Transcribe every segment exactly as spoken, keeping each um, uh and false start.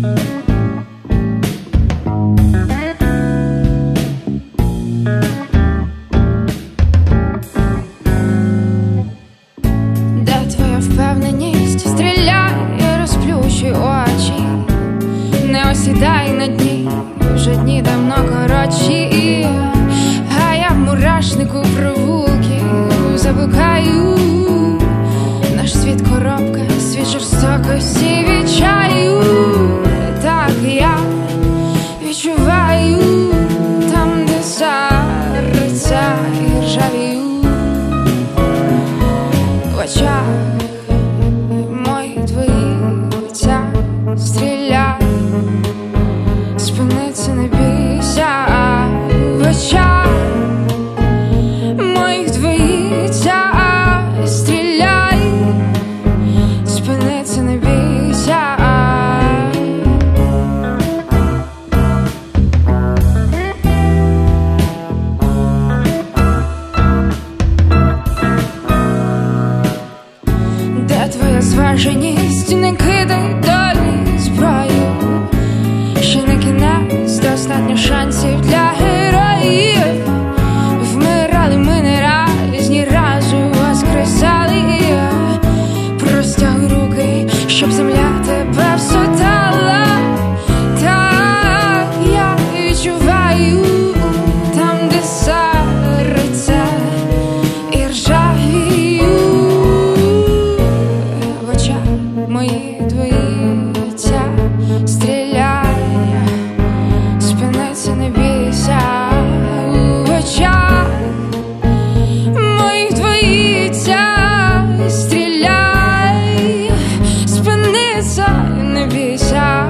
Сідай на дні, вже дні давно коротші, а я в мурашнику провулки заблукаю. Наш світ коробка, світ жорстокості відчаю. Так я відчуваю там, де серця і ржавію. В очах мої твої лиця стріляють. Спиниться, не бійся, в очах моїх двоїться, стріляй, спиниться, не бійся. Де твоя зваженість, не кидай долі зброю. Ще не кінець, достатньо шансів для героїв. Вмирали ми не раз, ні разу воскресали. Простягуй руки, щоб земля тебе всотала. Так я відчуваю там, де серце і ржавію. В очах мої двоїться, стріляй, спиниться, не бійся. В очах моїх двоїться, стріляй, спиниться, не бійся.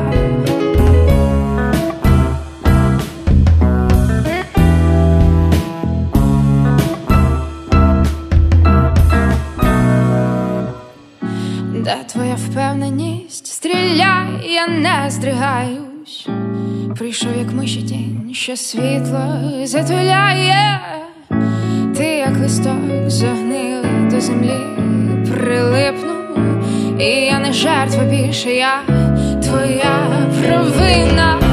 Де твоя впевненість? Стріляй, я не здригаюсь. Прийшов, як миші тінь, що світло затуляє. Ти, як листок, загнилий до землі, прилипну. І я не жертва більше, я твоя провина.